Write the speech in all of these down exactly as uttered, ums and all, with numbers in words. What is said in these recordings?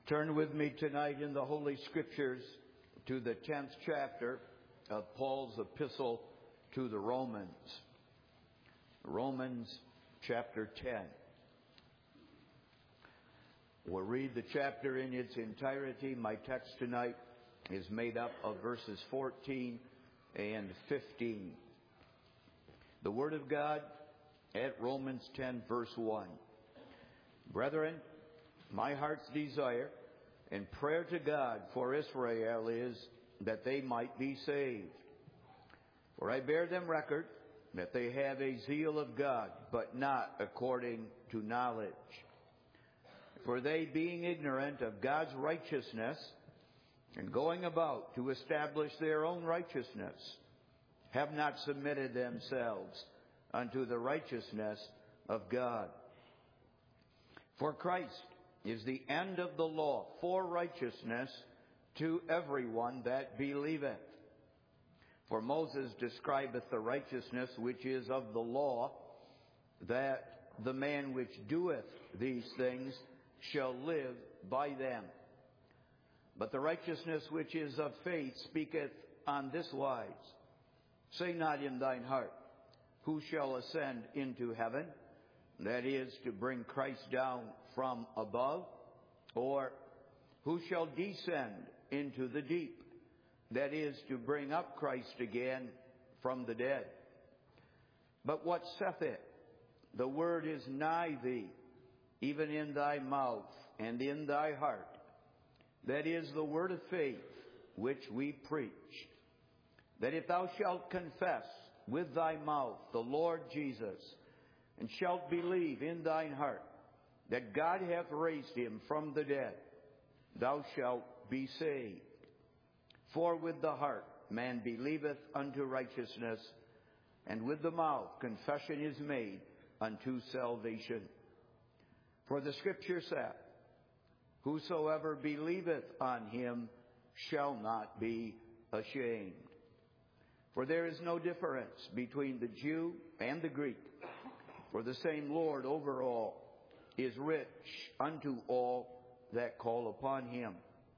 Turn with me tonight in the Holy Scriptures to the tenth chapter of Paul's epistle to the Romans. Romans chapter ten. We'll read the chapter in its entirety. My text tonight is made up of verses fourteen and fifteen. The Word of God at Romans ten, verse one. Brethren, my heart's desire and prayer to God for Israel is that they might be saved. For I bear them record that they have a zeal of God, but not according to knowledge. For they, being ignorant of God's righteousness, and going about to establish their own righteousness, have not submitted themselves unto the righteousness of God. For Christ is the end of the law for righteousness to everyone that believeth. For Moses describeth the righteousness which is of the law, that the man which doeth these things shall live by them. But the righteousness which is of faith speaketh on this wise. Say not in thine heart, who shall ascend into heaven? That is, to bring Christ down from above. Or, who shall descend into the deep? That is, to bring up Christ again from the dead. But what saith it? The word is nigh thee, even in thy mouth and in thy heart. That is the word of faith which we preach. That if thou shalt confess with thy mouth the Lord Jesus, and shalt believe in thine heart that God hath raised him from the dead, thou shalt be saved. For with the heart man believeth unto righteousness, and with the mouth confession is made unto salvation. For the Scripture saith, whosoever believeth on him shall not be ashamed. For there is no difference between the Jew and the Greek, for the same Lord over all is rich unto all that call upon him.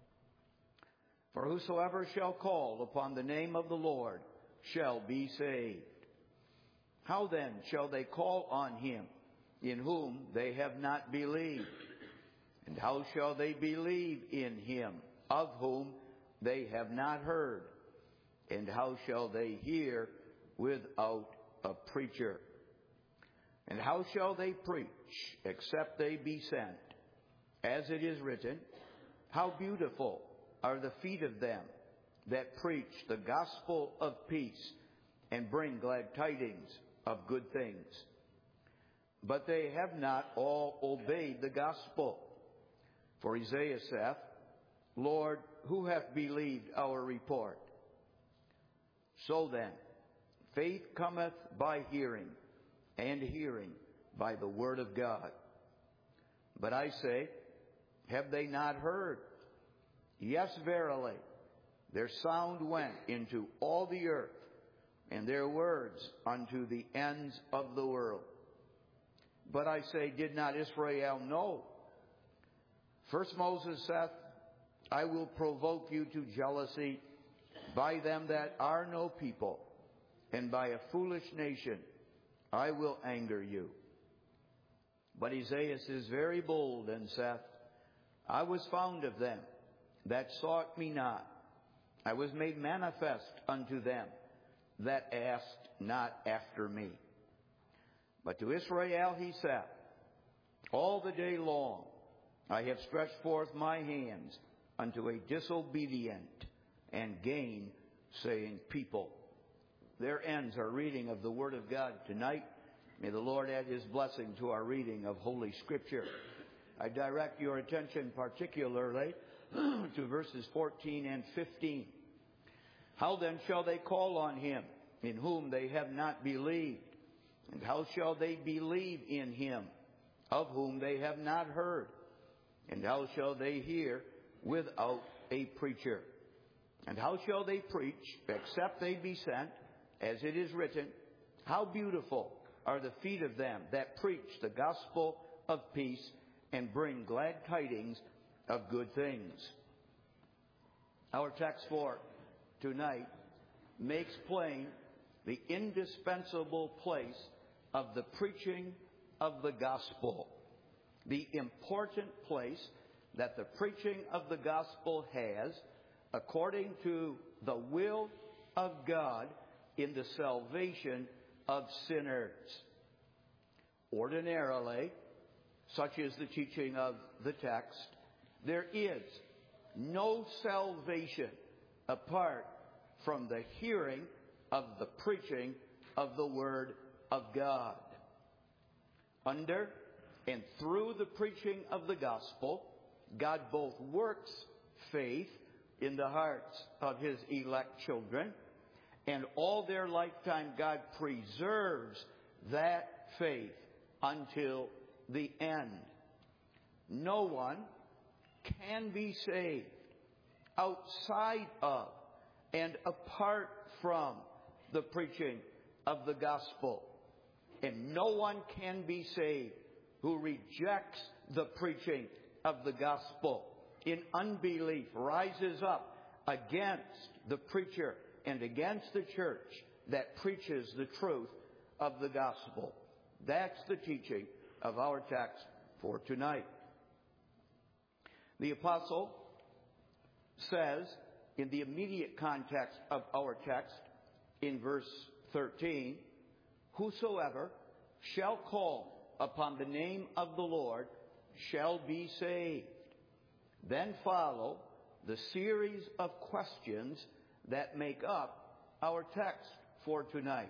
For whosoever shall call upon the name of the Lord shall be saved. How then shall they call on him in whom they have not believed? And how shall they believe in him of whom they have not heard? And how shall they hear without a preacher? And how shall they preach except they be sent? As it is written, how beautiful are the feet of them that preach the gospel of peace and bring glad tidings of good things. But they have not all obeyed the gospel. For Isaiah saith, Lord, who hath believed our report? So then, faith cometh by hearing, and hearing by the word of God. But I say, have they not heard? Yes, verily, their sound went into all the earth, and their words unto the ends of the world. But I say, did not Israel know? First Moses saith, I will provoke you to jealousy by them that are no people, and by a foolish nation I will anger you. But Isaiah is very bold and saith, I was found of them that sought me not. I was made manifest unto them that asked not after me. But to Israel he saith, all the day long I have stretched forth my hands unto a disobedient and gainsaying people. There ends our reading of the Word of God tonight. May the Lord add His blessing to our reading of Holy Scripture. I direct your attention particularly to verses fourteen and fifteen. How then shall they call on him in whom they have not believed? And how shall they believe in him of whom they have not heard? And how shall they hear without a preacher? And how shall they preach except they be sent? As it is written, how beautiful are the feet of them that preach the gospel of peace and bring glad tidings of good things. Our text for tonight makes plain the indispensable place of the preaching of the gospel, the important place that the preaching of the gospel has according to the will of God in the salvation of sinners. Ordinarily, such is the teaching of the text, there is no salvation apart from the hearing of the preaching of the Word of God. Under and through the preaching of the gospel, God both works faith in the hearts of His elect children, and all their lifetime God preserves that faith until the end. No one can be saved outside of and apart from the preaching of the gospel. And no one can be saved who rejects the preaching of the gospel, in unbelief, rises up against the preacher and against the church that preaches the truth of the gospel. That's the teaching of our text for tonight. The apostle says, in the immediate context of our text, in verse thirteen, whosoever shall call upon the name of the Lord shall be saved. Then follow the series of questions that make up our text for tonight.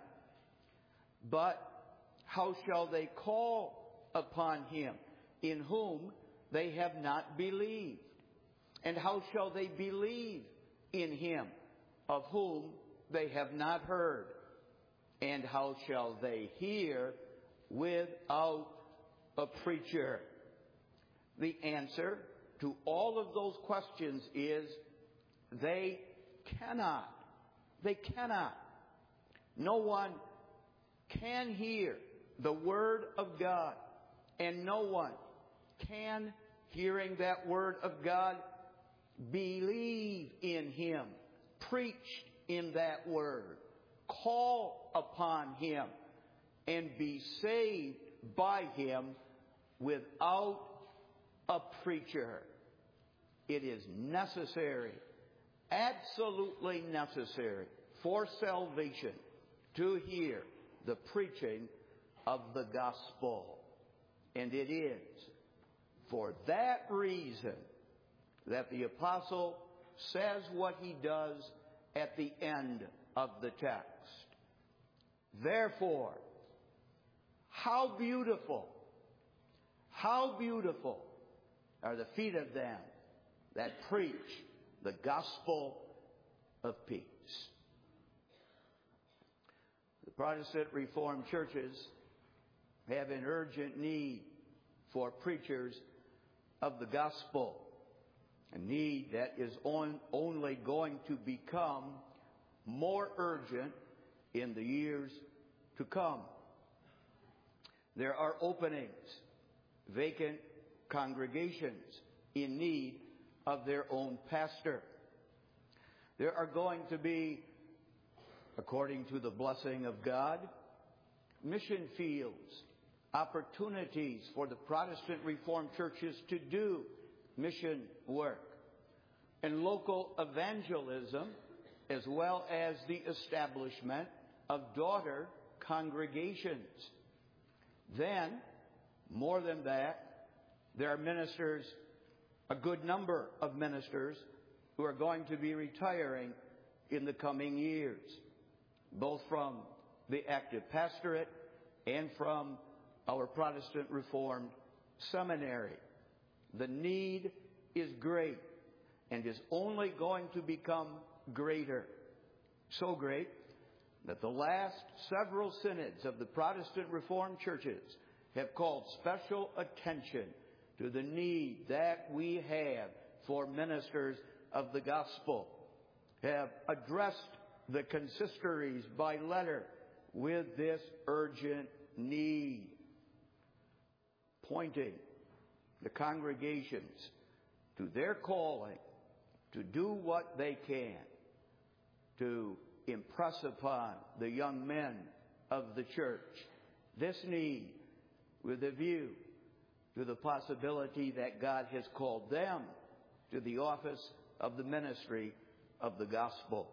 But how shall they call upon Him in whom they have not believed? And how shall they believe in Him of whom they have not heard? And how shall they hear without a preacher? The answer to all of those questions is they cannot. They cannot. No one can hear the Word of God, and no one can, hearing that Word of God, believe in Him, preach in that Word, call upon Him, and be saved by Him without a preacher. It is necessary, absolutely necessary for salvation to hear the preaching of the gospel. And it is for that reason that the apostle says what he does at the end of the text. Therefore, how beautiful, how beautiful are the feet of them that preach the gospel of peace. The Protestant Reformed churches have an urgent need for preachers of the gospel, a need that is on, only going to become more urgent in the years to come. There are openings, vacant congregations in need of their own pastor. There are going to be, according to the blessing of God, mission fields, opportunities for the Protestant Reformed churches to do mission work, and local evangelism, as well as the establishment of daughter congregations. Then, more than that, there are ministers, a good number of ministers, who are going to be retiring in the coming years, both from the active pastorate and from our Protestant Reformed seminary. The need is great and is only going to become greater. So great that the last several synods of the Protestant Reformed churches have called special attention to the need that we have for ministers of the gospel, have addressed the consistories by letter with this urgent need, pointing the congregations to their calling to do what they can to impress upon the young men of the church this need with a view to the possibility that God has called them to the office of the ministry of the gospel.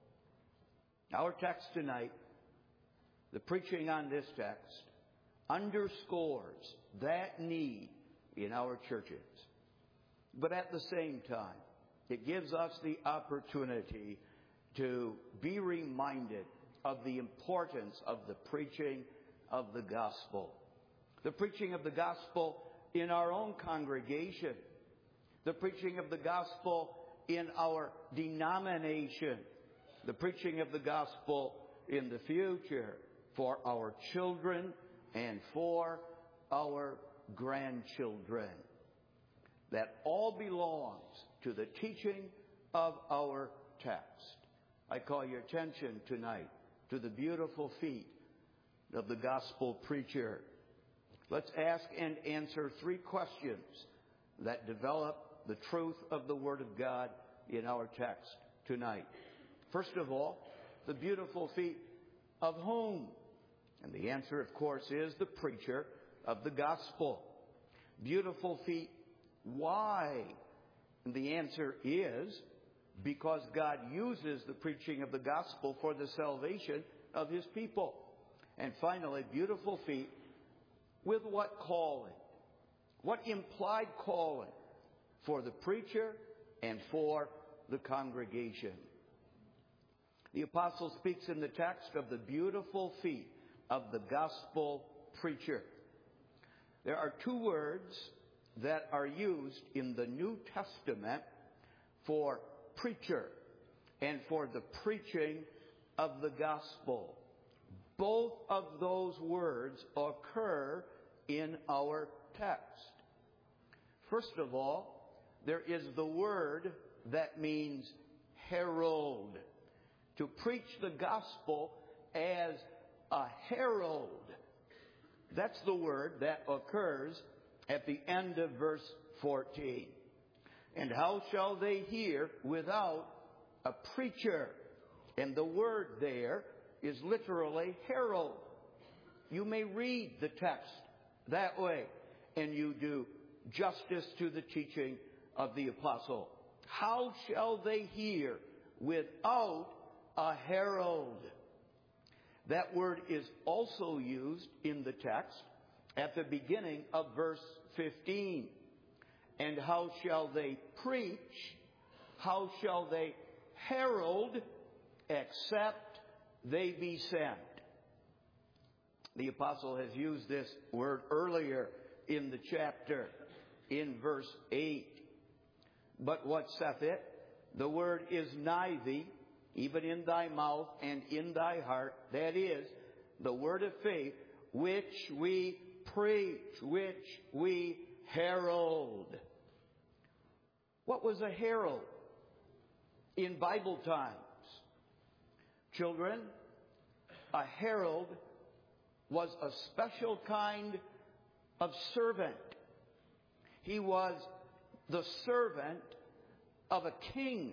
Our text tonight, the preaching on this text, underscores that need in our churches. But at the same time, it gives us the opportunity to be reminded of the importance of the preaching of the gospel. The preaching of the gospel in our own congregation. The preaching of the gospel in our denomination. The preaching of the gospel in the future for our children and for our grandchildren. That all belongs to the teaching of our text. I call your attention tonight to the beautiful feet of the gospel preacher. Let's ask and answer three questions that develop the truth of the Word of God in our text tonight. First of all, the beautiful feet of whom? And the answer, of course, is the preacher of the gospel. Beautiful feet, why? And the answer is because God uses the preaching of the gospel for the salvation of His people. And finally, beautiful feet, with what calling? What implied calling for the preacher and for the congregation? The apostle speaks in the text of the beautiful feet of the gospel preacher. There are two words that are used in the New Testament for preacher and for the preaching of the gospel. Both of those words occur in our text. First of all, there is the word that means herald. To preach the gospel as a herald. That's the word that occurs at the end of verse fourteen. And how shall they hear without a preacher? And the word there is literally herald. You may read the text that way, and you do justice to the teaching of the apostle. How shall they hear without a herald? That word is also used in the text at the beginning of verse fifteen. And how shall they preach? How shall they herald except they be sent? The apostle has used this word earlier in the chapter in verse eight. But what saith it? The word is nigh thee, even in thy mouth and in thy heart. That is the word of faith, which we preach, which we herald. What was a herald in Bible times? Children, a herald was a special kind of servant. He was the servant of a king.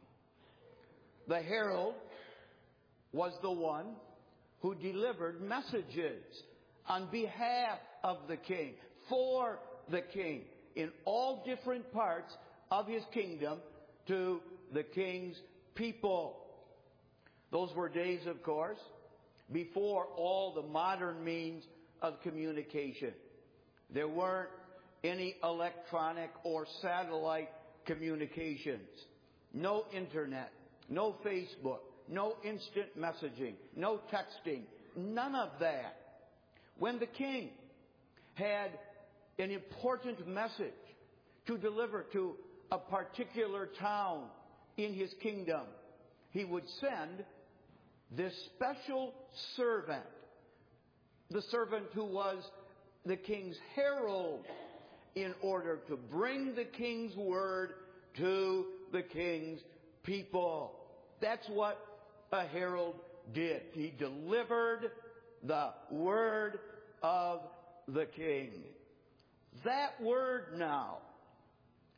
The herald was the one who delivered messages on behalf of the king, for the king, in all different parts of his kingdom to the king's people. Those were days, of course, before all the modern means of communication. There weren't any electronic or satellite communications. No internet, no Facebook, no instant messaging, no texting, none of that. When the king had an important message to deliver to a particular town in his kingdom, he would send this special servant, the servant who was the king's herald, in order to bring the king's word to the king's people. That's what a herald did. He delivered the word of the king. That word now,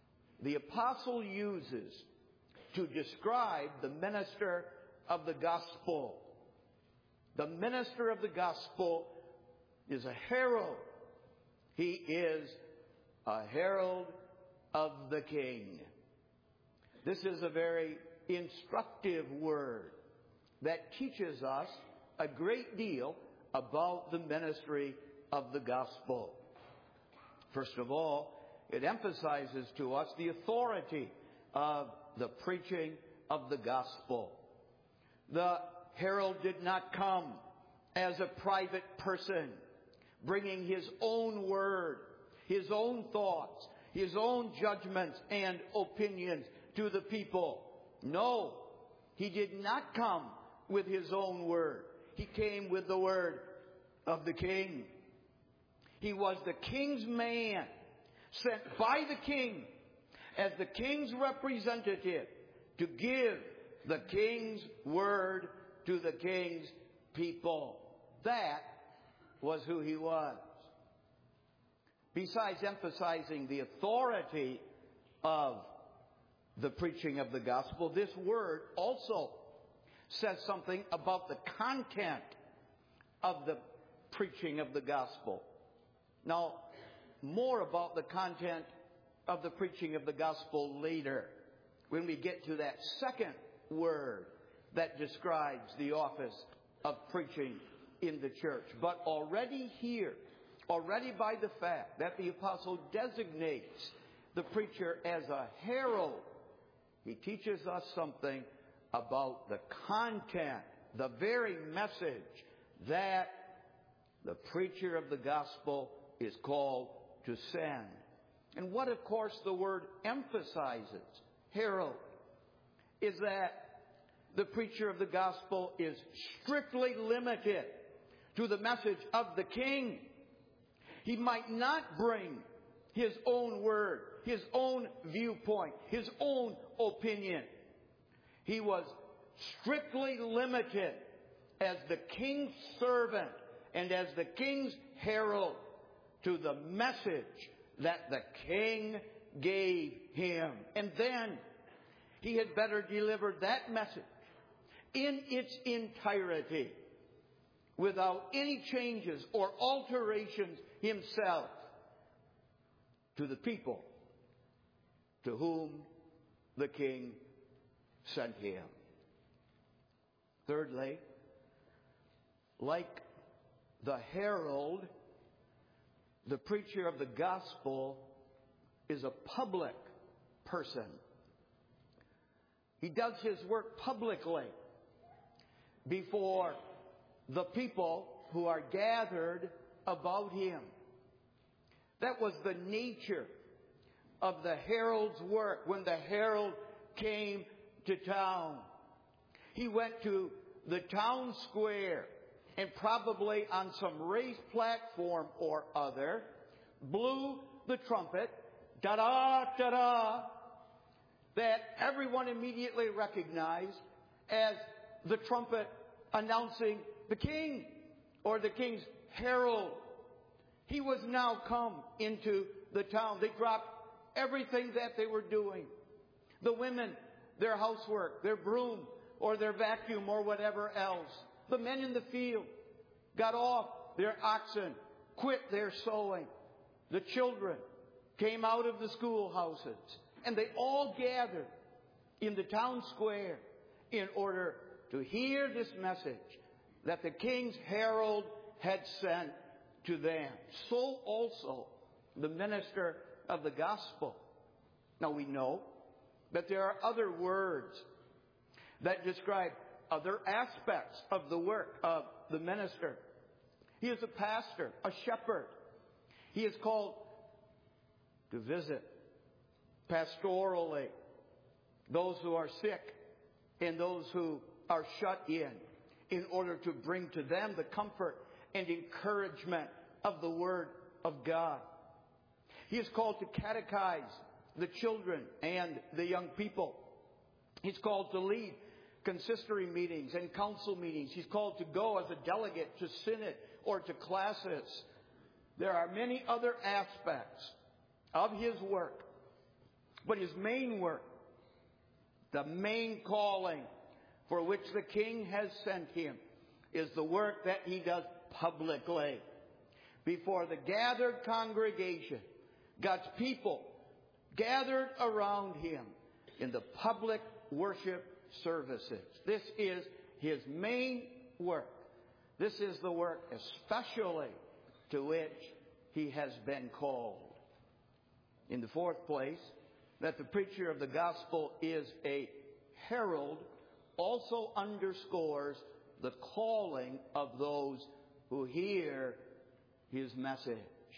the apostle uses to describe the minister of the gospel. The minister of the gospel is a herald. He is a herald of the King. This is a very instructive word that teaches us a great deal about the ministry of the gospel. First of all, it emphasizes to us the authority of the preaching of the gospel. The herald did not come as a private person, bringing his own word, his own thoughts, his own judgments and opinions to the people. No, he did not come with his own word. He came with the word of the King. He was the King's man, sent by the King as the King's representative to give the King's word to the King's people. That was who he was. Besides emphasizing the authority of the preaching of the gospel, this word also says something about the content of the preaching of the gospel. Now, more about the content of the preaching of the gospel later, when we get to that second word that describes the office of preaching in the church. But already here, already by the fact that the apostle designates the preacher as a herald, he teaches us something about the content, the very message that the preacher of the gospel is called to send. And what, of course, the word emphasizes, herald, is that the preacher of the gospel is strictly limited to the message of the King. He might not bring his own word, his own viewpoint, his own opinion. He was strictly limited as the King's servant and as the King's herald to the message that the King gave him. And then he had better deliver that message in its entirety without any changes or alterations himself to the people to whom the King sent him. Thirdly, like the herald, the preacher of the gospel is a public person. He does his work publicly before the people who are gathered about him. That was the nature of the herald's work when the herald came to town. He went to the town square and probably on some raised platform or other, blew the trumpet, da-da, da-da, that everyone immediately recognized as the trumpet announcing the King or the King's herald. He was now come into the town. They dropped everything that they were doing. The women, their housework, their broom or their vacuum or whatever else. The men in the field got off their oxen, quit their sowing. The children came out of the schoolhouses, and they all gathered in the town square in order to hear this message that the King's herald had sent to them. So also the minister of the gospel. Now we know that there are other words that describe other aspects of the work of the minister. He is a pastor, a shepherd. He is called to visit pastorally those who are sick and those who are shut in, in order to bring to them the comfort and encouragement of the Word of God. He is called to catechize the children and the young people. He's called to lead consistory meetings and council meetings. He's called to go as a delegate to synod or to classes. There are many other aspects of his work But his main work, the main calling for which the king has sent him, is the work that he does publicly before the gathered congregation, God's people gathered around him in the public worship services. This is his main work. This is the work especially to which he has been called. In the fourth place, that the preacher of the gospel is a herald also underscores the calling of those who hear his message.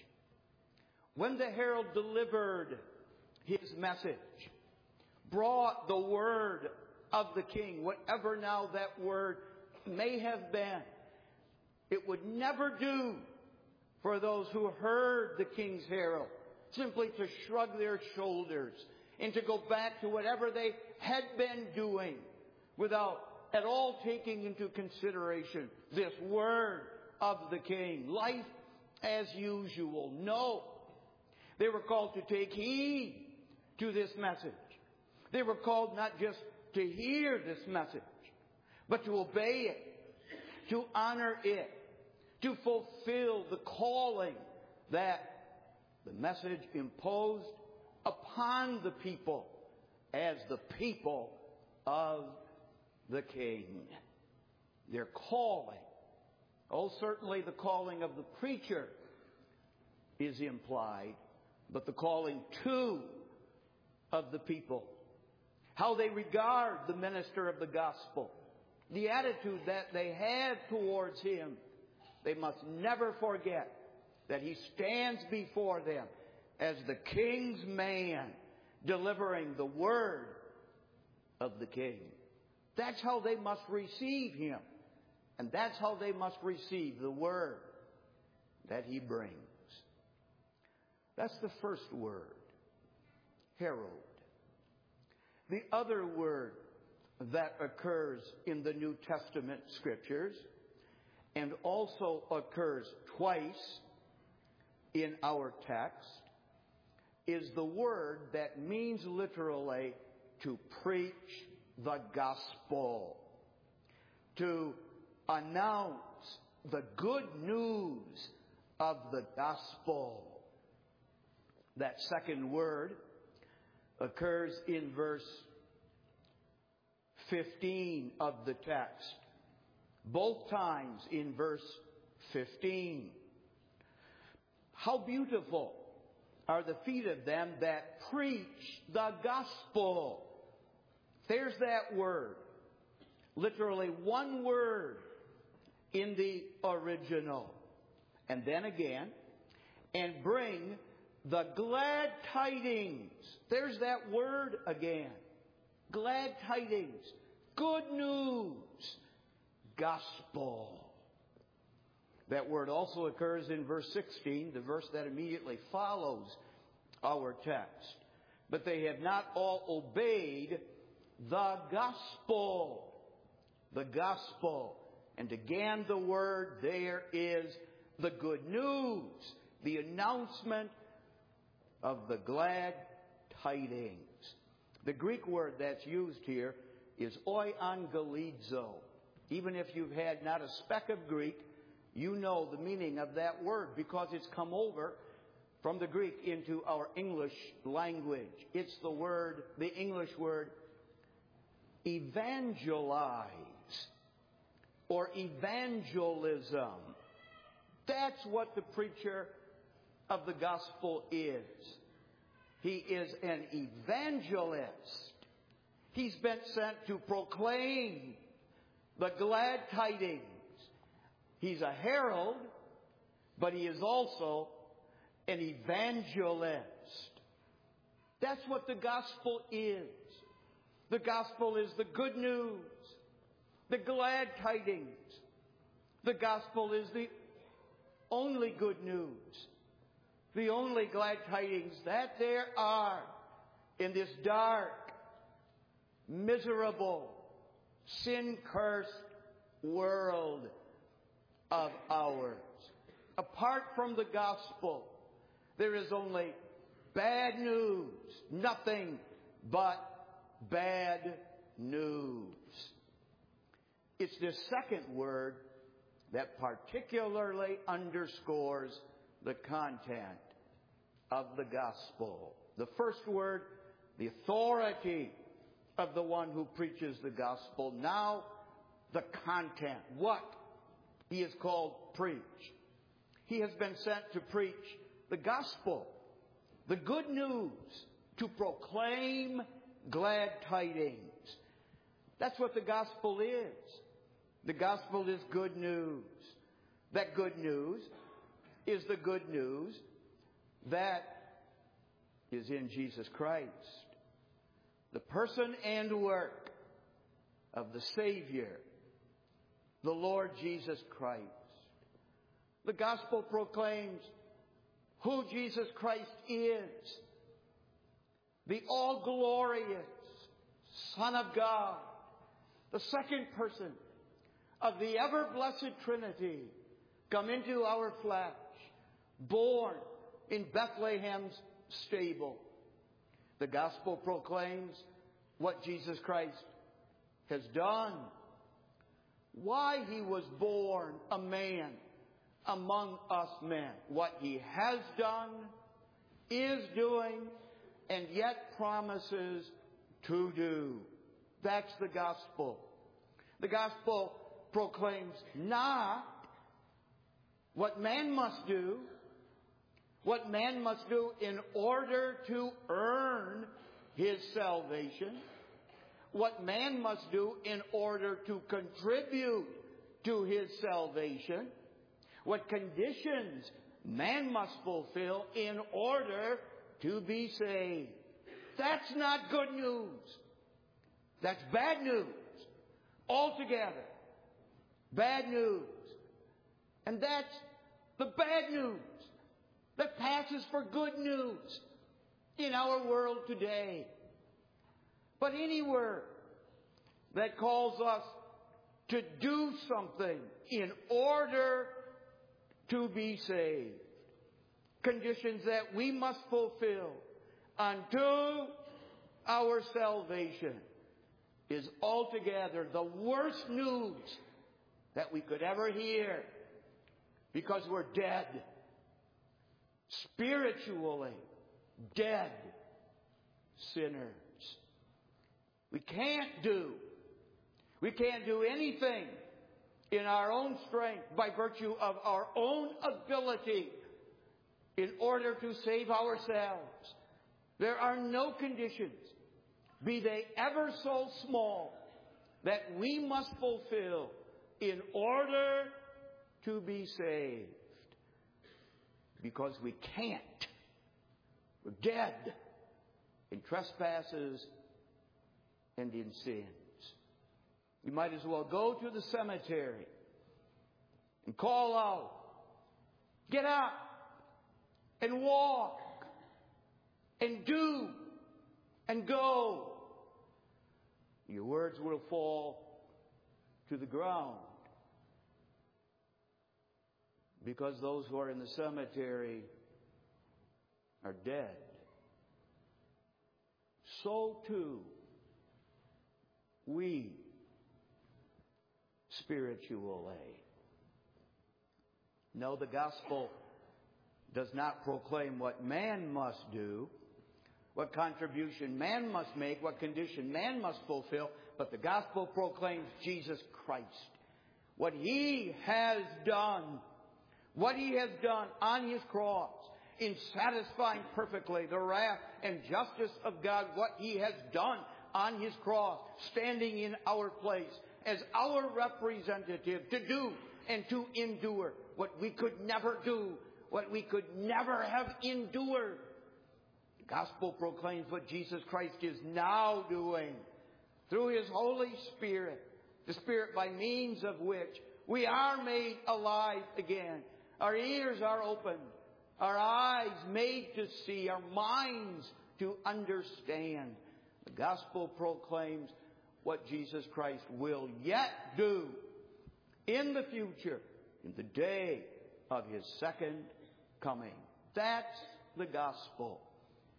When the herald delivered his message, brought the word of the king, whatever now that word may have been, it would never do for those who heard the king's herald simply to shrug their shoulders and to go back to whatever they had been doing without at all taking into consideration this word of the king. Life as usual. No. They were called to take heed to this message. They were called not just to hear this message, but to obey it, to honor it, to fulfill the calling that the message imposed upon the people as the people of the king. Their calling, oh, certainly the calling of the preacher is implied, but the calling too of the people. How they regard the minister of the gospel, the attitude that they have towards him. They must never forget that he stands before them as the king's man, delivering the word of the king. That's how they must receive him. And that's how they must receive the word that he brings. That's the first word, herald. The other word that occurs in the New Testament scriptures and also occurs twice in our text is the word that means literally to preach the gospel, to announce the good news of the gospel. That second word occurs in verse fifteen of the text. Both times in verse fifteen. How beautiful are the feet of them that preach the gospel. There's that word. Literally one word in the original. And then again, and bring the glad tidings. There's that word again. Glad tidings. Good news. Gospel. That word also occurs in verse sixteen, the verse that immediately follows our text. But they have not all obeyed the gospel. The gospel. And again the word there is the good news. The announcement of the glad tidings. The Greek word that's used here is euangelizo. Even if you've had not a speck of Greek, you know the meaning of that word because it's come over from the Greek into our English language. It's the word, the English word, evangelize or evangelism. That's what the preacher of the gospel is. He is an evangelist. He's been sent to proclaim the glad tidings. He's a herald, but he is also an evangelist. That's what the gospel is. The gospel is the good news, the glad tidings. The gospel is the only good news, the only glad tidings that there are in this dark, miserable, sin-cursed world of ours. Apart from the gospel, there is only Bad news. Nothing but bad news. It's the second word that particularly underscores the content of the gospel. The first word, the authority of the one who preaches the gospel. Now, the content. What he is called preach. He has been sent to preach the gospel, the good news, to proclaim glad tidings. That's what the gospel is. The gospel is good news. That good news is the good news that is in Jesus Christ. The person and work of the Savior, the Lord Jesus Christ. The gospel proclaims who Jesus Christ is. The all-glorious Son of God. The second person of the ever-blessed Trinity, come into our flesh, born in Bethlehem's stable. The gospel proclaims what Jesus Christ has done, why he was born a man among us men, what he has done, is doing, and yet promises to do. That's the gospel. The gospel proclaims not what man must do, what man must do in order to earn his salvation, what man must do in order to contribute to his salvation, what conditions man must fulfill in order to be saved. That's not good news. That's bad news. Altogether. Bad news. And that's the bad news that passes for good news in our world today. But any word that calls us to do something in order to be saved, conditions that we must fulfill unto our salvation, is altogether the worst news that we could ever hear, because we're dead. Spiritually dead sinners. We can't do, we can't do anything in our own strength by virtue of our own ability in order to save ourselves. There are no conditions, be they ever so small, that we must fulfill in order to be saved. Because we can't. We're dead in trespasses and in sins. You might as well go to the cemetery and call out, get up and walk and do and go. Your words will fall to the ground, because those who are in the cemetery are dead. So too, we spiritually. No, the gospel does not proclaim what man must do, what contribution man must make, what condition man must fulfill, but the gospel proclaims Jesus Christ. What he has done, what he has done on his cross in satisfying perfectly the wrath and justice of God, what he has done on his cross, standing in our place as our representative to do and to endure what we could never do, what we could never have endured. The gospel proclaims what Jesus Christ is now doing through his Holy Spirit, the Spirit by means of which we are made alive again. Our ears are opened, our eyes made to see, our minds to understand. The gospel proclaims what Jesus Christ will yet do in the future, in the day of his second coming. That's the gospel.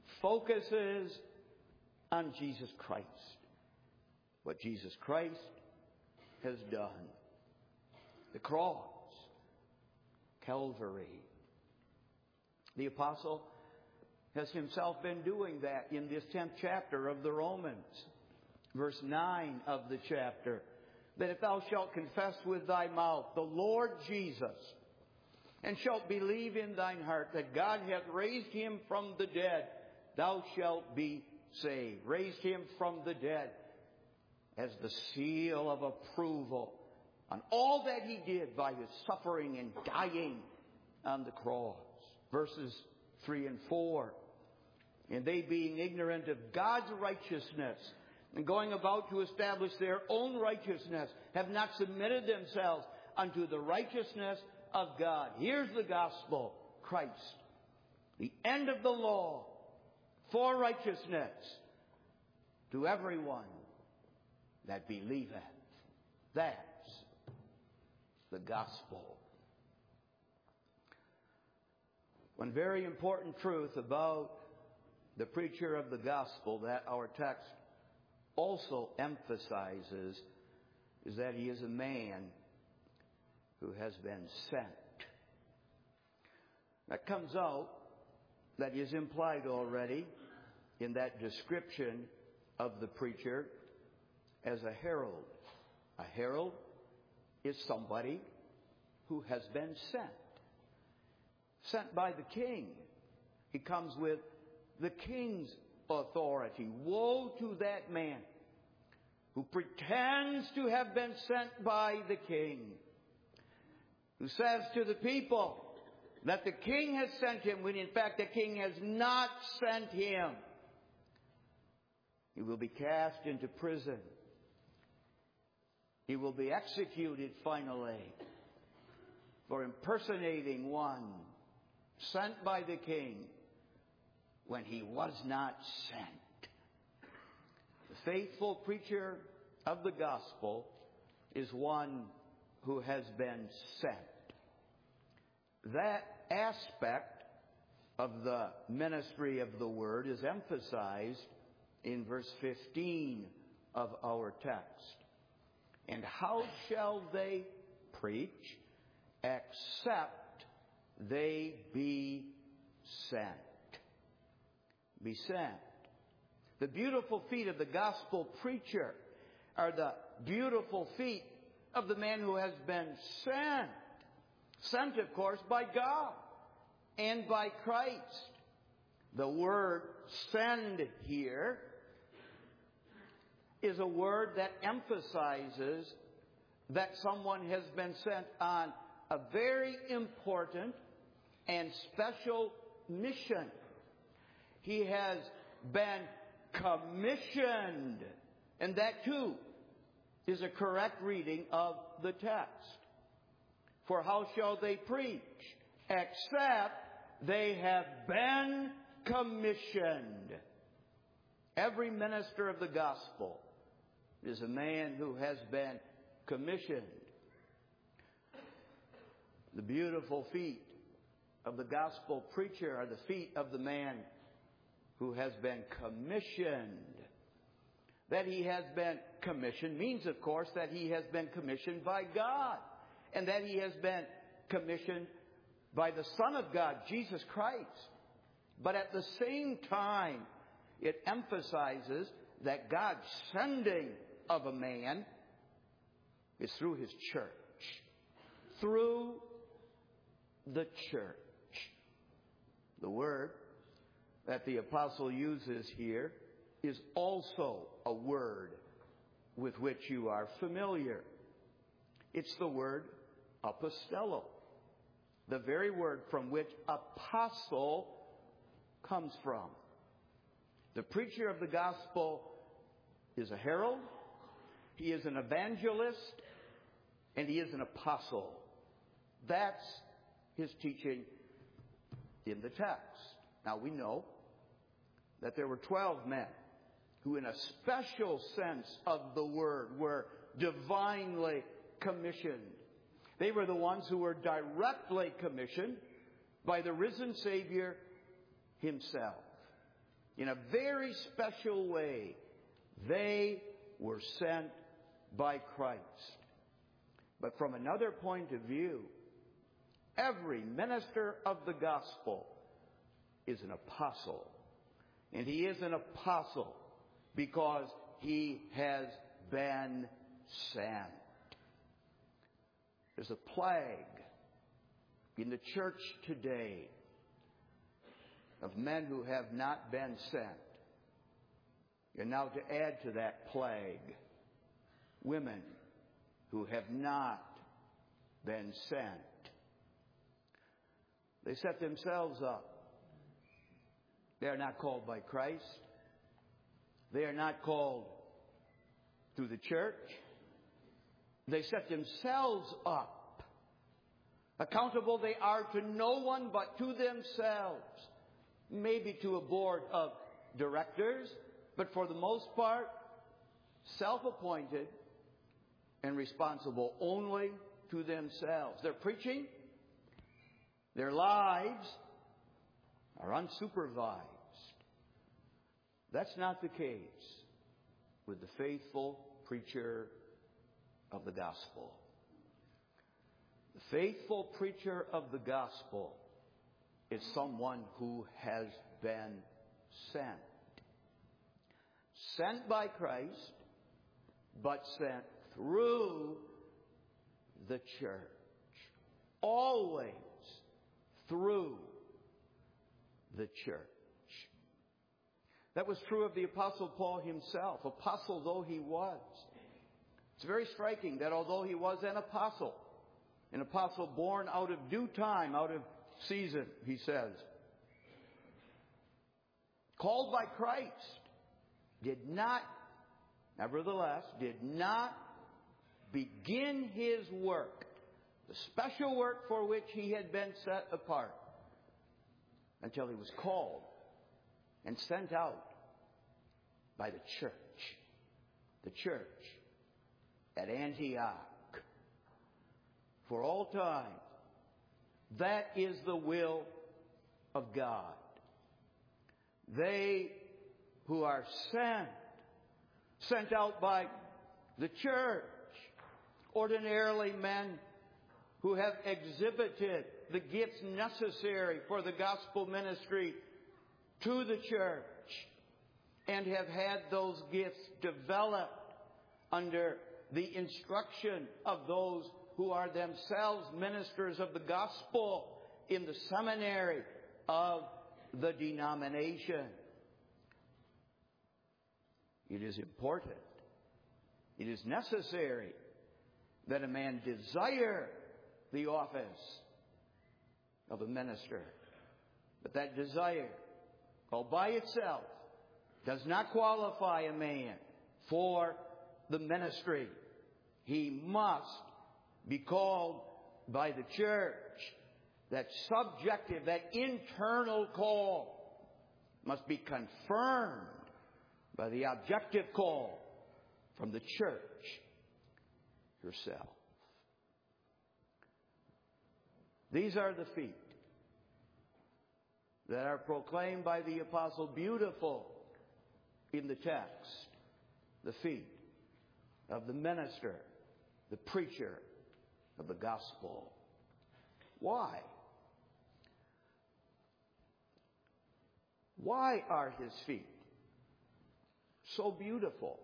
focuses on Jesus Christ. What Jesus Christ has done. The cross. Calvary. The apostle has himself been doing that in this tenth chapter of the Romans. Verse nine of the chapter. That if thou shalt confess with thy mouth the Lord Jesus, and shalt believe in thine heart that God hath raised him from the dead, thou shalt be saved. Raised him from the dead as the seal of approval on all that he did by his suffering and dying on the cross. Verses three and four. And they being ignorant of God's righteousness, and going about to establish their own righteousness, have not submitted themselves unto the righteousness of God. Here's the gospel. Christ, the end of the law for righteousness to everyone that believeth. That's the gospel. One very important truth about the preacher of the gospel that our text also emphasizes is that he is a man who has been sent. That comes out, that is implied already in that description of the preacher as a herald. A herald is somebody who has been sent. Sent by the king. He comes with the king's authority. Woe to that man who pretends to have been sent by the king, who says to the people that the king has sent him when in fact the king has not sent him. He will be cast into prison. He will be executed finally for impersonating one sent by the king when he was not sent. The faithful preacher of the gospel is one who has been sent. That aspect of the ministry of the word is emphasized in verse fifteen of our text. And how shall they preach except they be sent? Be sent. The beautiful feet of the gospel preacher are the beautiful feet of the man who has been sent. Sent, of course, by God and by Christ. The word send here is a word that emphasizes that someone has been sent on a very important and special mission. He has been commissioned. And that too is a correct reading of the text. For how shall they preach except they have been commissioned? Every minister of the gospel is a man who has been commissioned. The beautiful feet of the gospel preacher are the feet of the man who has been commissioned. That he has been commissioned means, of course, that he has been commissioned by God. And that he has been commissioned by the Son of God, Jesus Christ. But at the same time, it emphasizes that God's sending of a man is through his church. Through the church. The word that the apostle uses here is also a word with which you are familiar. It's the word apostello, the very word from which apostle comes from. The preacher of the gospel is a herald, he is an evangelist, and he is an apostle. That's his teaching in the text. Now we know that there were twelve men who in a special sense of the word were divinely commissioned. They were the ones who were directly commissioned by the risen Savior himself. In a very special way, they were sent by Christ. But from another point of view, every minister of the gospel is an apostle. And he is an apostle because he has been sent. There's a plague in the church today of men who have not been sent. And now to add to that plague, women who have not been sent. They set themselves up. They are not called by Christ. They are not called through the church. They set themselves up. Accountable they are to no one but to themselves. Maybe to a board of directors, but for the most part, self-appointed and responsible only to themselves. Their preaching, their lives are unsupervised. That's not the case with the faithful preacher of the gospel. The faithful preacher of the gospel is someone who has been sent. Sent by Christ, but sent through the church. Always through the church. That was true of the Apostle Paul himself, apostle though he was. It's very striking that although he was an apostle, an apostle born out of due time, out of season, he says, called by Christ, did not, nevertheless, did not begin his work, the special work for which he had been set apart, until he was called and sent out by the church. The church at Antioch. For all time, that is the will of God. They who are sent, sent out by the church, ordinarily men who have exhibited the gifts necessary for the gospel ministry to the church and have had those gifts developed under the instruction of those who are themselves ministers of the gospel in the seminary of the denomination. It is important, it is necessary that a man desire the office of a minister. But that desire, all by itself, does not qualify a man for the ministry. He must be called by the church. That subjective, that internal call must be confirmed by the objective call from the church herself. These are the feet that are proclaimed by the apostle, beautiful in the text. The feet of the minister, the preacher of the gospel. Why? Why are his feet so beautiful?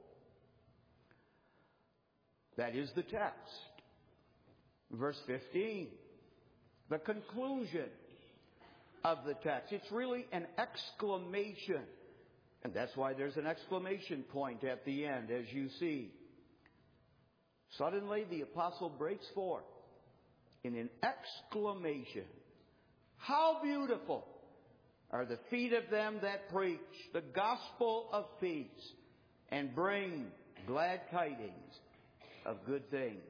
That is the text. Verse fifteen. The conclusion of the text. It's really an exclamation. And that's why there's an exclamation point at the end, as you see. Suddenly the apostle breaks forth in an exclamation. How beautiful are the feet of them that preach the gospel of peace and bring glad tidings of good things.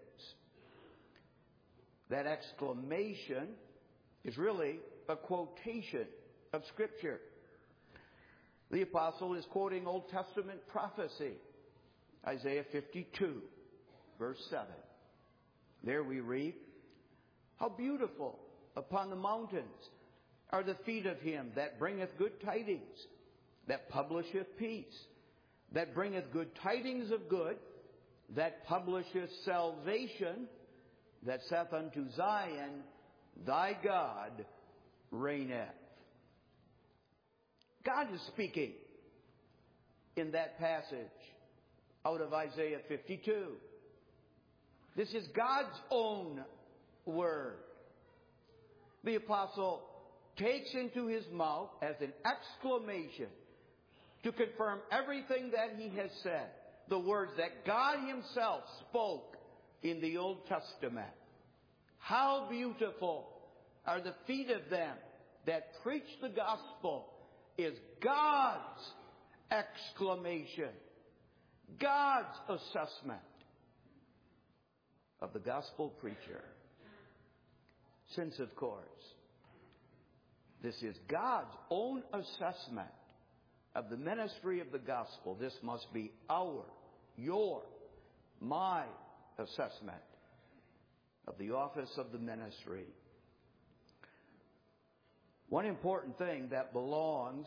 That exclamation is really a quotation of Scripture. The apostle is quoting Old Testament prophecy, Isaiah fifty-two, verse seven. There we read, how beautiful upon the mountains are the feet of him that bringeth good tidings that publisheth peace, that bringeth good tidings of good, that publisheth salvation, that saith unto Zion, thy God reigneth. God is speaking in that passage out of Isaiah fifty-two. This is God's own word. The apostle takes into his mouth as an exclamation to confirm everything that he has said, the words that God himself spoke in the Old Testament. How beautiful are the feet of them that preach the gospel, is God's exclamation, God's assessment of the gospel preacher. Since, of course, this is God's own assessment of the ministry of the gospel, this must be our, your, my assessment of the office of the ministry. One important thing that belongs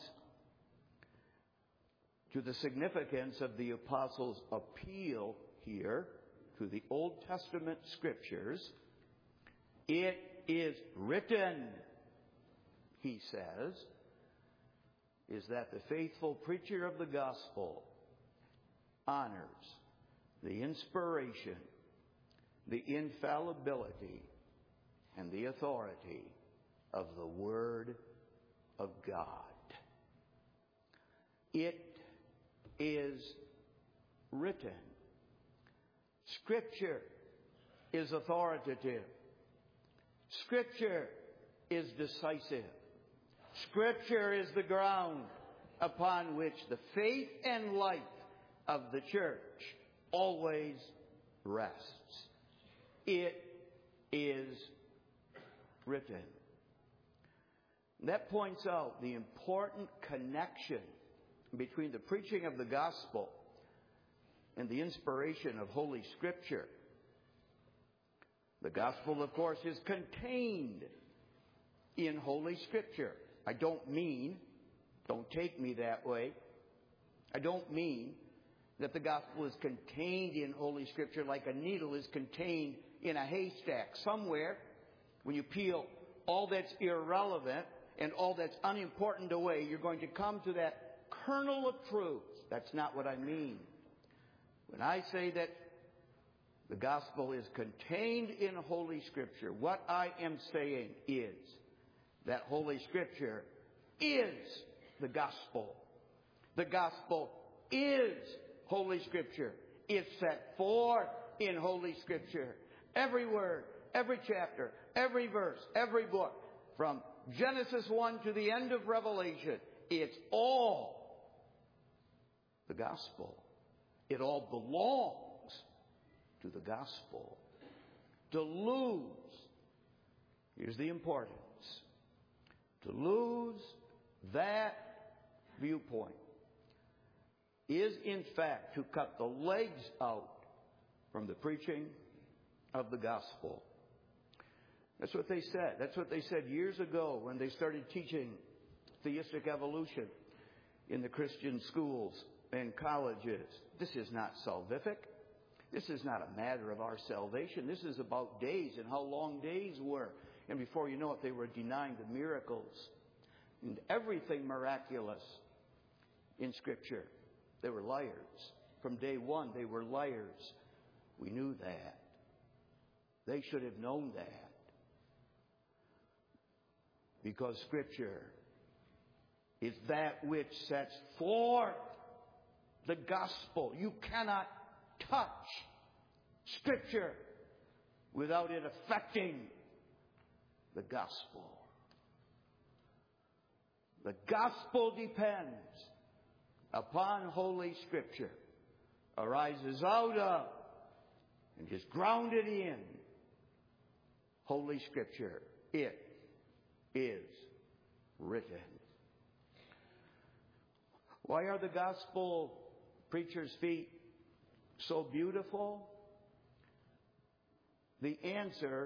to the significance of the apostle's appeal here to the Old Testament scriptures, it is written, he says, is that the faithful preacher of the gospel honors the inspiration, the infallibility, and the authority of the Word of God. It is written. Scripture is authoritative. Scripture is decisive. Scripture is the ground upon which the faith and life of the church always rests. It is written. That points out the important connection between the preaching of the gospel and the inspiration of Holy Scripture. The gospel, of course, is contained in Holy Scripture. I don't mean, don't take me that way, I don't mean that the gospel is contained in Holy Scripture like a needle is contained in a haystack. Somewhere, when you peel all that's irrelevant and all that's unimportant away, you're going to come to that kernel of truth. That's not what I mean. When I say that the gospel is contained in Holy Scripture, what I am saying is that Holy Scripture is the gospel. The gospel is Holy Scripture. It's set forth in Holy Scripture. Every word, every chapter, every verse, every book, from Genesis one to the end of Revelation, it's all the gospel. It all belongs to the gospel. To lose, here's the importance, to lose that viewpoint is in fact to cut the legs out from the preaching of the gospel. That's what they said. That's what they said years ago when they started teaching theistic evolution in the Christian schools and colleges. This is not salvific. This is not a matter of our salvation. This is about days and how long days were. And before you know it, they were denying the miracles and everything miraculous in Scripture. They were liars. From day one, they were liars. We knew that. They should have known that. Because Scripture is that which sets forth the gospel. You cannot touch Scripture without it affecting the gospel. The gospel depends upon Holy Scripture, arises out of and is grounded in Holy Scripture. It is written. Why are the gospel preacher's feet so beautiful? The answer,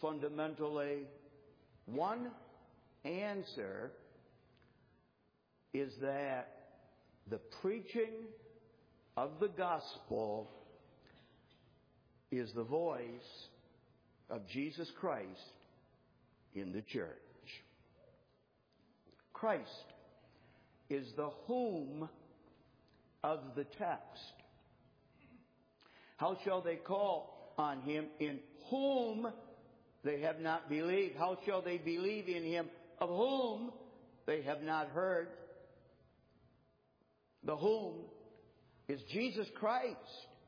fundamentally, one answer is that the preaching of the gospel is the voice of Jesus Christ in the church. Christ is the whom of the text. How shall they call on him in whom they have not believed? How shall they believe in him of whom they have not heard? The whom is Jesus Christ.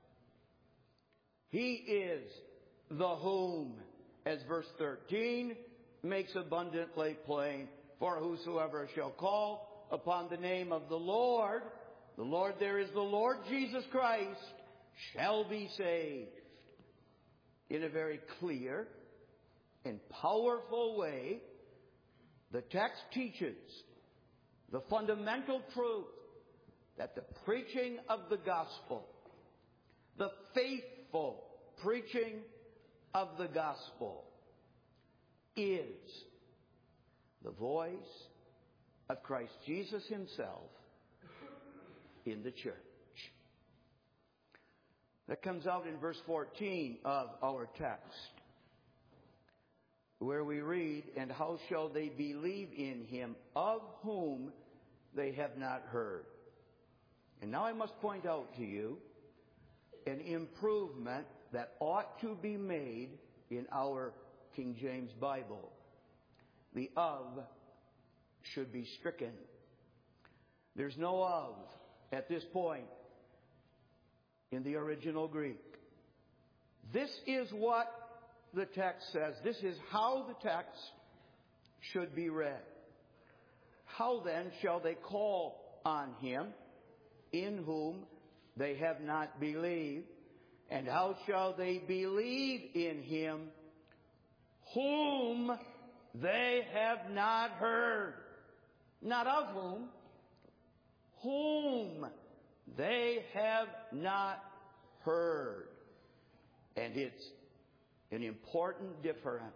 He is the whom, as verse thirteen makes abundantly plain. For whosoever shall call upon the name of the Lord, the Lord there is the Lord Jesus Christ, shall be saved. In a very clear and powerful way, the text teaches the fundamental truth that the preaching of the gospel, the faithful preaching of the gospel, is the voice of Christ Jesus himself in the church. That comes out in verse fourteen of our text, where we read, "And how shall they believe in him of whom they have not heard?" And now I must point out to you an improvement that ought to be made in our King James Bible. The of should be stricken. There's no of at this point in the original Greek. This is what the text says. This is how the text should be read. How then shall they call on him in whom they have not believed? And how shall they believe in him whom they have not heard? Not of whom. Whom they have not heard. And it's an important difference.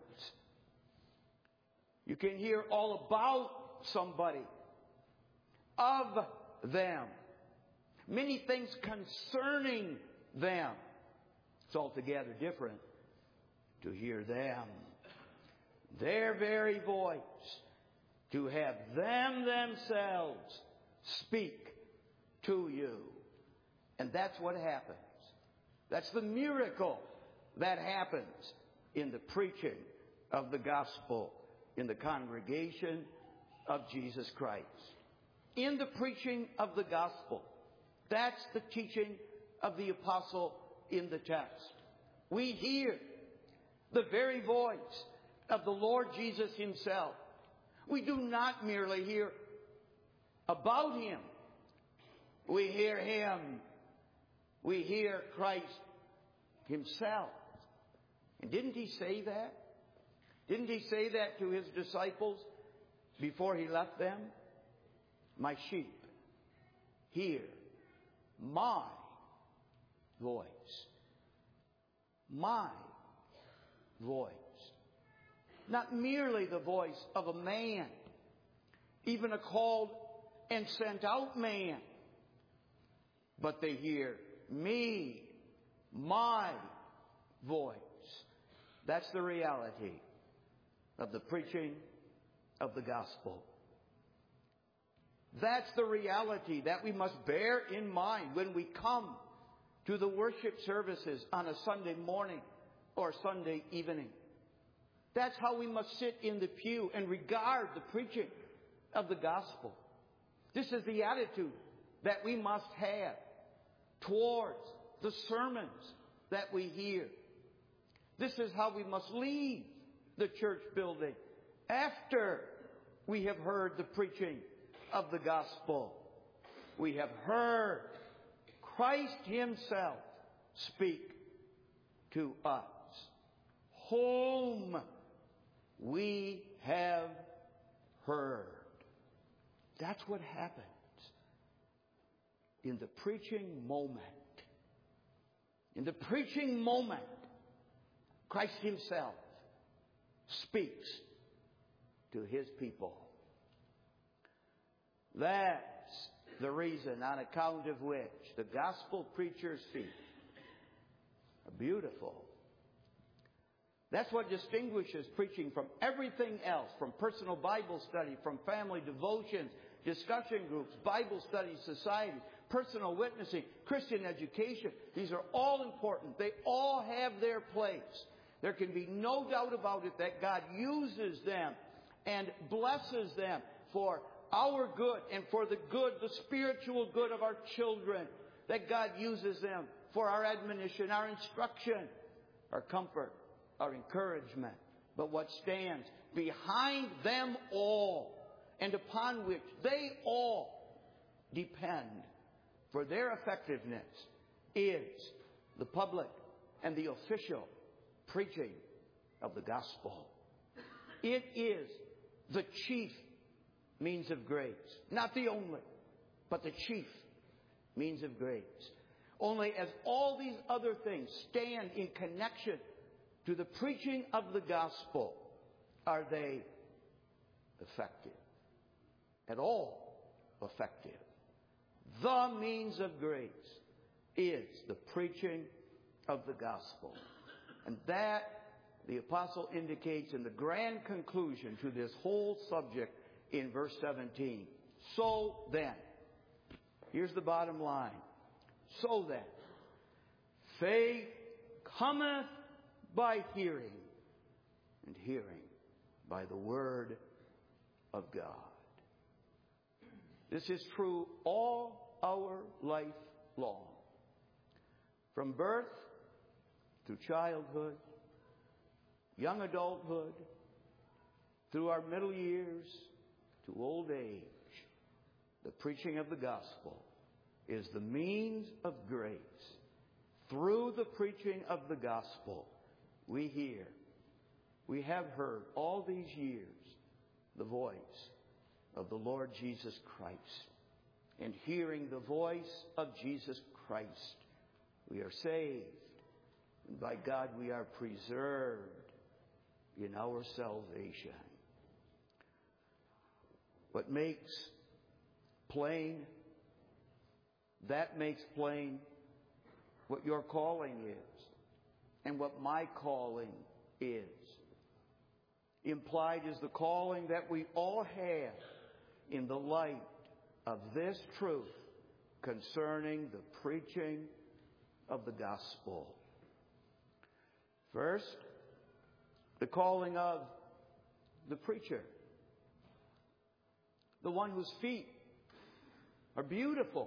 You can hear all about somebody, of them, many things concerning them. It's altogether different to hear them, their very voice, to have them themselves speak to you. And that's what happens. That's the miracle that happens in the preaching of the gospel in the congregation of Jesus Christ. In the preaching of the gospel. That's the teaching of the apostle in the text. We hear the very voice of the Lord Jesus himself. We do not merely hear about him. We hear him. We hear Christ himself. And didn't he say that? Didn't he say that to his disciples before he left them? My sheep hear my voice. My voice. Not merely the voice of a man, even a called and sent out man, but they hear me, my voice. That's the reality of the preaching of the gospel. That's the reality that we must bear in mind when we come to the worship services on a Sunday morning or Sunday evening. That's how we must sit in the pew and regard the preaching of the gospel. This is the attitude that we must have towards the sermons that we hear. This is how we must leave the church building after we have heard the preaching of the gospel. We have heard Christ himself speak to us, whom we have heard. That's what happens in the preaching moment. In the preaching moment, Christ himself speaks to his people. That's the reason on account of which the gospel preacher's feet are beautiful. That's what distinguishes preaching from everything else, from personal Bible study, from family devotions, discussion groups, Bible study societies, personal witnessing, Christian education. These are all important. They all have their place. There can be no doubt about it that God uses them and blesses them for our good and for the good, the spiritual good of our children. That God uses them for our admonition, our instruction, our comfort, our encouragement. But what stands behind them all and upon which they all depend for their effectiveness is the public and the official preaching of the gospel. It is the chief means of grace. Not the only, but the chief means of grace. Only as all these other things stand in connection to the preaching of the gospel are they effective. At all effective. The means of grace is the preaching of the gospel. And that, the apostle indicates in the grand conclusion to this whole subject in verse seventeen. So then, here's the bottom line. So then, faith cometh by hearing, and hearing by the word of God. This is true all our life long. From birth through childhood, young adulthood, through our middle years to old age, the preaching of the gospel is the means of grace. Through the preaching of the gospel, we hear, we have heard all these years the voice of the Lord Jesus Christ. And hearing the voice of Jesus Christ, we are saved. And by God, we are preserved in our salvation. What makes plain, that makes plain what your calling is and what my calling is. Implied is the calling that we all have in the light of this truth concerning the preaching of the gospel. First, the calling of the preacher, the one whose feet are beautiful.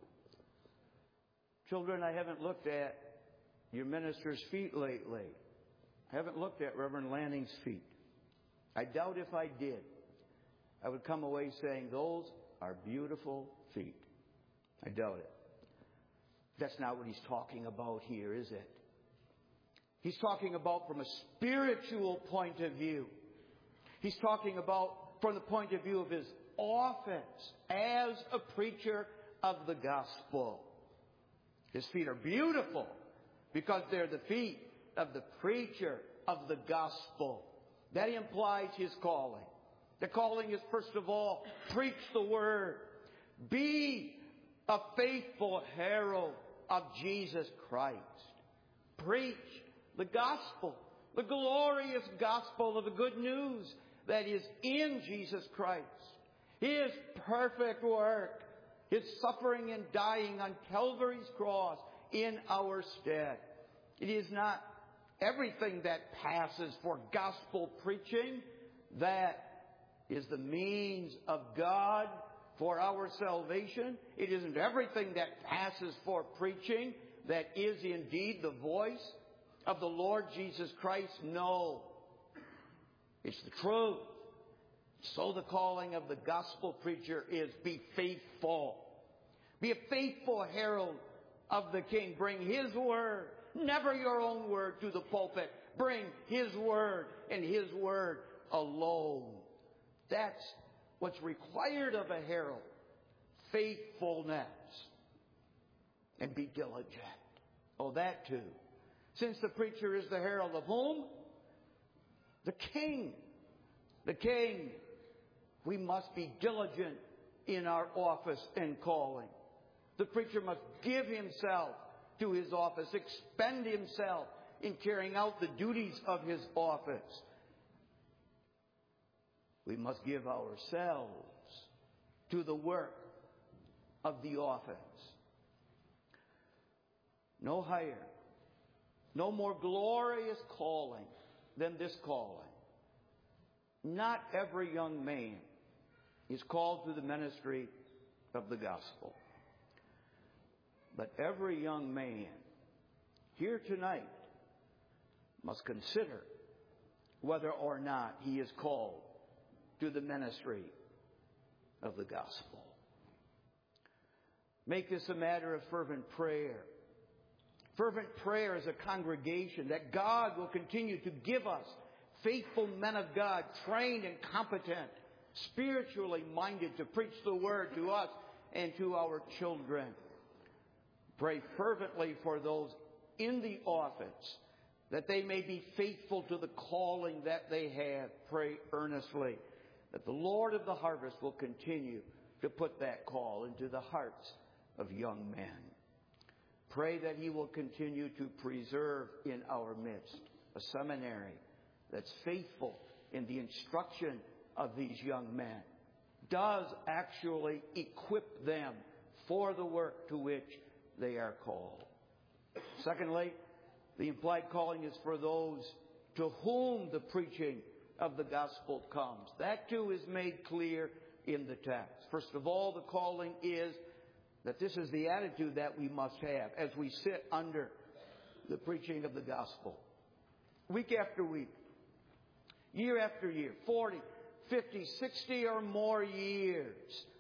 Children, I haven't looked at your minister's feet lately. I haven't looked at Reverend Lanning's feet. I doubt if I did, I would come away saying, those are beautiful feet. I doubt it. That's not what he's talking about here, is it? He's talking about from a spiritual point of view. He's talking about from the point of view of his office as a preacher of the gospel. His feet are beautiful because they're the feet of the preacher of the gospel. That implies his calling. The calling is, first of all, preach the word. Be a faithful herald of Jesus Christ. Preach the gospel, the glorious gospel of the good news that is in Jesus Christ. His perfect work, His suffering and dying on Calvary's cross in our stead. It is not everything that passes for gospel preaching that is the means of God for our salvation. It isn't everything that passes for preaching that is indeed the voice of the Lord Jesus Christ. No. It's the truth. So the calling of the gospel preacher is be faithful. Be a faithful herald of the King. Bring His word. Never your own word to the pulpit. Bring His word and His word alone. That's what's required of a herald. Faithfulness. And be diligent. Oh, that too. Since the preacher is the herald of whom? The King. The King. We must be diligent in our office and calling. The preacher must give himself to his office, expend himself in carrying out the duties of his office. We must give ourselves to the work of the office. No higher, no more glorious calling than this calling. Not every young man is called to the ministry of the gospel. But every young man here tonight must consider whether or not he is called to the ministry of the gospel. Make this a matter of fervent prayer. Fervent prayer as a congregation that God will continue to give us faithful men of God, trained and competent, spiritually minded to preach the word to us and to our children. Pray fervently for those in the office that they may be faithful to the calling that they have. Pray earnestly that the Lord of the harvest will continue to put that call into the hearts of young men. Pray that He will continue to preserve in our midst a seminary that's faithful in the instruction of these young men, does actually equip them for the work to which they are called. Secondly, the implied calling is for those to whom the preaching of the gospel comes. That too is made clear in the text. First of all, the calling is that this is the attitude that we must have as we sit under the preaching of the gospel. Week after week, year after year, forty, fifty, sixty or more years.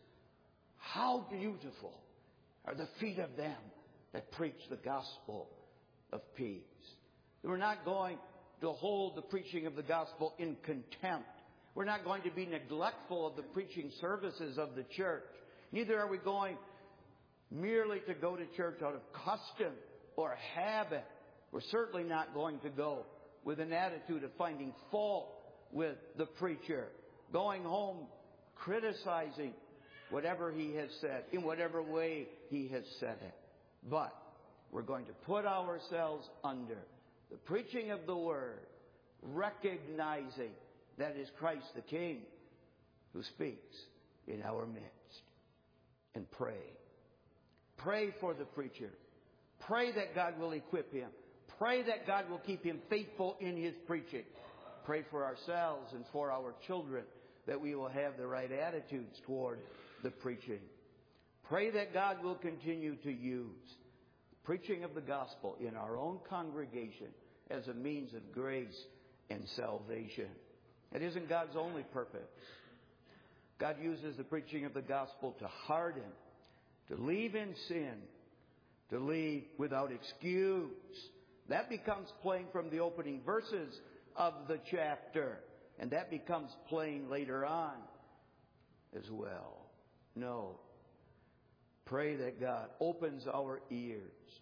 How beautiful are the feet of them that preach the gospel of peace. We're not going to hold the preaching of the gospel in contempt. We're not going to be neglectful of the preaching services of the church. Neither are we going merely to go to church out of custom or habit. We're certainly not going to go with an attitude of finding fault with the preacher, going home criticizing whatever he has said, in whatever way he has said it. But we're going to put ourselves under the preaching of the Word, recognizing that it is Christ the King who speaks in our midst. And pray. Pray for the preacher. Pray that God will equip him. Pray that God will keep him faithful in his preaching. Pray for ourselves and for our children that we will have the right attitudes toward the preaching. Pray that God will continue to use the preaching of the gospel in our own congregation as a means of grace and salvation. It isn't God's only purpose. God uses the preaching of the gospel to harden, to leave in sin, to leave without excuse. That becomes plain from the opening verses of the chapter. And that becomes plain later on as well. No. Pray that God opens our ears,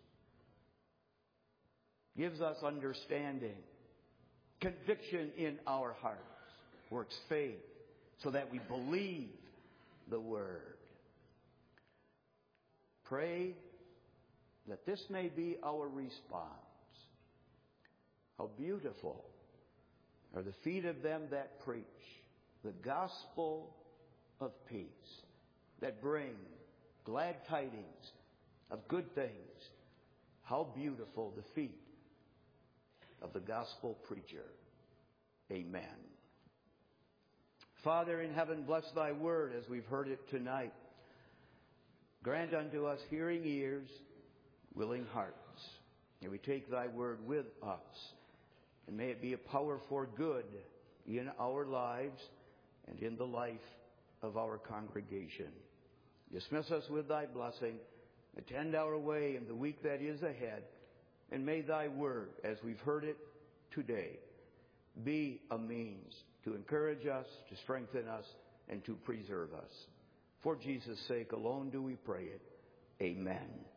gives us understanding, conviction in our hearts, works faith, so that we believe the Word. Pray that this may be our response. How beautiful are the feet of them that preach the gospel of peace, that bring glad tidings of good things. How beautiful the feet of the gospel preacher. Amen. Father in heaven, bless thy word as we've heard it tonight. Grant unto us hearing ears, willing hearts. May we take thy word with us. And may it be a power for good in our lives and in the life of our congregation. Dismiss us with thy blessing. Attend our way in the week that is ahead. And may thy word, as we've heard it today, be a means to encourage us, to strengthen us, and to preserve us. For Jesus' sake alone do we pray it. Amen.